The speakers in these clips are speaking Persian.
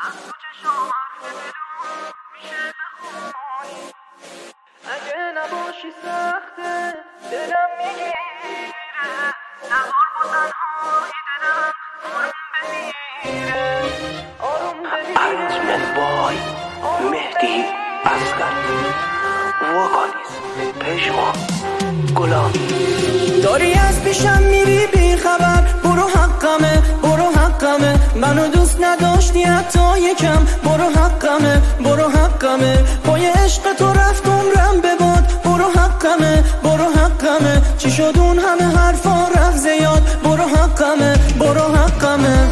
از تو چشام حرف دلو میشه بخونی. اگه نباشی سخته دلم میگیره، نهار با تنهایی دلم آروم بمیره. Arrangement boy مهدی اصغر، وکالیز پژمان غلامی. داری از پیشم میری بی خبر، برو حقمه برو حقمه، منو دوست نداشتی حتی یکم، برو حقمه برو حقمه، پای عشق تو رفت عمرم به باد، برو حقمه برو حقمه، چی شد اون همه حرفا رفت زیاد، برو حقمه برو حقمه.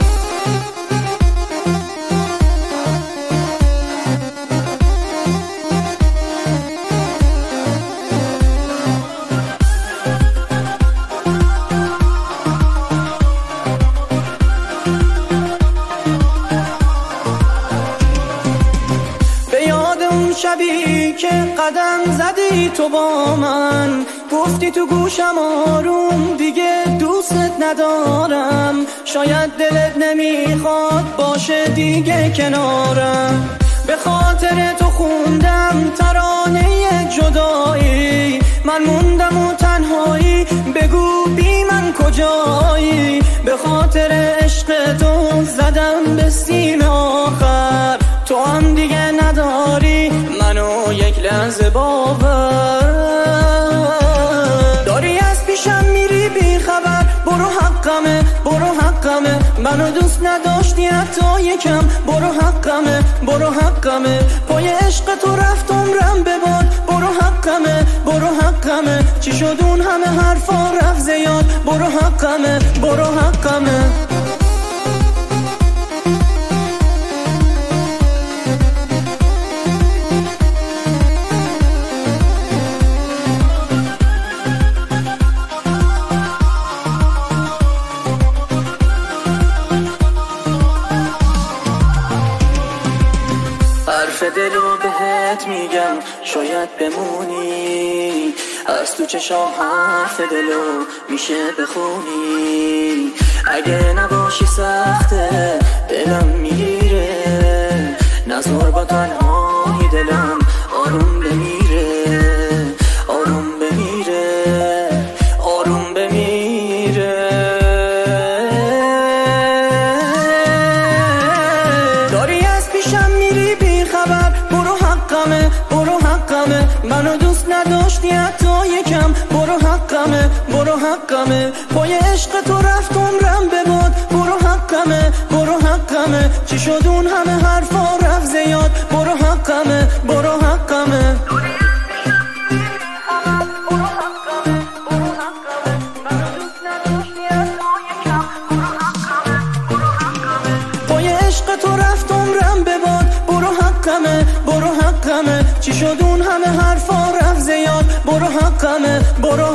شبی که قدم زدی تو با من، گفتی تو گوشم آروم دیگه دوستت ندارم، شاید دلت نمیخواد باشه دیگه کنارم، به خاطر تو خوندم ترانه جدایی، من موندم و تنهایی بگو بی من کجایی، به خاطر عشق تو زدم به سیم آخر، تو هم دیگه نداری منو یک لحظه باور، داری از پیشم میری بی خبر، برو حقمه برو حقمه، منو دوست نداشتی حتی یکم، برو حقمه برو حقمه، پای عشق تو رفت عمرم به باد، برو حقمه برو حقمه، چی شد اون همه حرفا رفت زیاد، برو حقمه برو حقمه. حرف دلو بهت میگم شاید بمونی، از تو چشام حرف دلو میشه بخونی، اگه نباشی سخته دلم میگیره، نذار با تنهایی دلم آروم بمیره آروم بمیره آروم بمیره. داری از پیشم میری بی خبر، برو حقمه برو حقمه، منو دوست نداشتی حتی یکم، برو حقمه برو حقمه، پای عشق تو رفت عمرم به باد، برو حقمه برو حقمه، چی شد اون همه حرفا رفت زیاد، برو حقمه برو حقمه. پای عشق تو رفت عمرم به باد، برو حقمه برو حقمه، چی شد اون همه حرفا رفت زیاد، برو حقمه برو